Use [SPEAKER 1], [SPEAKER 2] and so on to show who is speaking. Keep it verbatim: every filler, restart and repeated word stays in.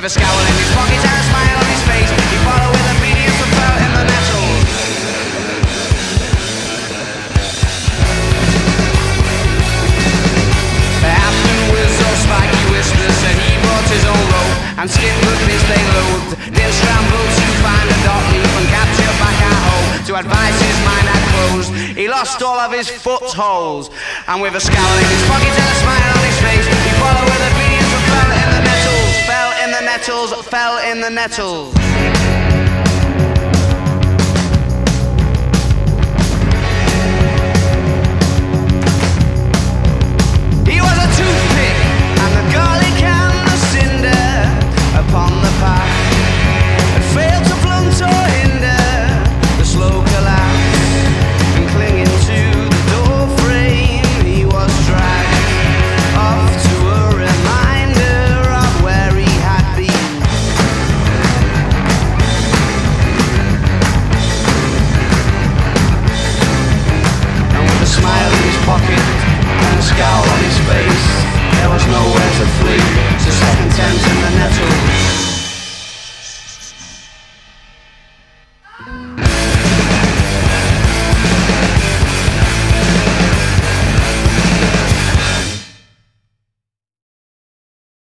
[SPEAKER 1] a scowl in his pocket and a smile on his face. He followed with obedience and fell in the nettles. Afton was so spiky whispers said he brought his own rope, and skin puppies they loathed. Then scrambled to find a dot leaf and capture back at home. To advise his mind had closed, he lost all of his footholds. And with a scowl in his pocket and a smile on his face, he followed with obedience and fell in the nettles. Fell in the nettles, fell in the nettles.